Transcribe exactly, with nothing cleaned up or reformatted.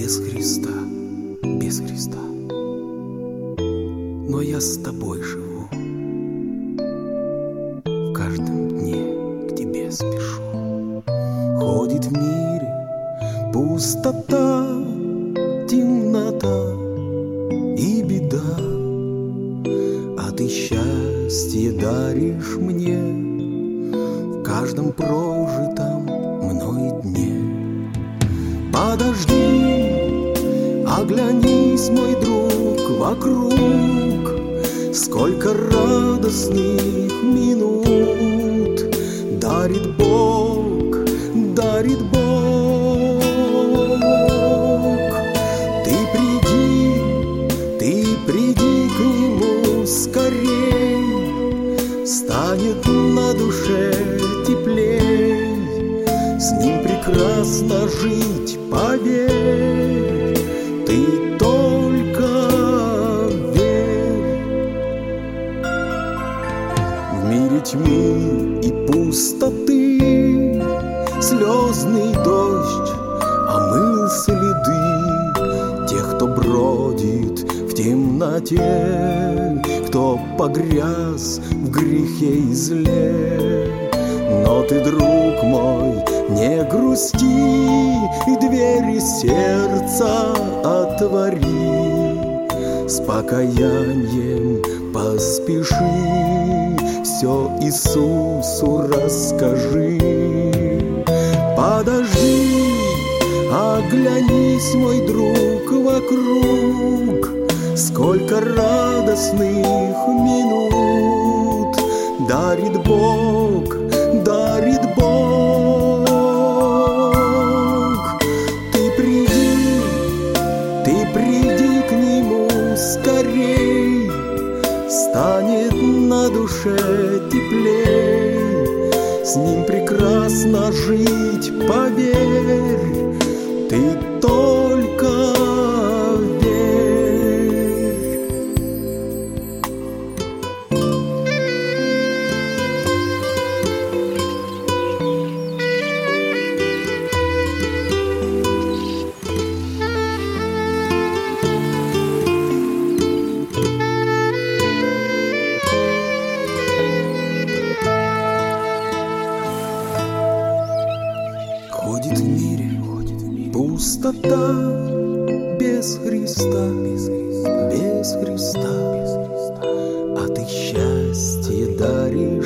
без Христа, без Христа. Но я с тобой живу, в каждом дне к тебе спешу. Ходит в мире пустота, темнота и беда, а ты счастье даришь мне в каждом прожитом мной дне. Подожди, оглянись, мой друг, вокруг, сколько радостных минут дарит Бог, дарит Бог. Ты приди, ты приди к Нему скорей, станет на душе теплей, с Ним прекрасно жить, поверь, ты только верь. В мире тьмы и пустоты слезный дождь омыл следы тех, кто бродит в темноте, кто погряз в грехе и зле. Но ты, друг мой, не грусти, и двери сердца отвори, с покаянием поспеши, все Иисусу расскажи. Подожди, оглянись, мой друг, вокруг, сколько радостных минут дарит Бог, дарит Бог. Ты приди, ты приди к Нему скорей, станет на душе теплей, с Ним прекрасно жить, поверь, ты только ходит в мире, ходит в мире пустота, без Христа, без Христа, без Христа, без Христа, а ты счастье даришь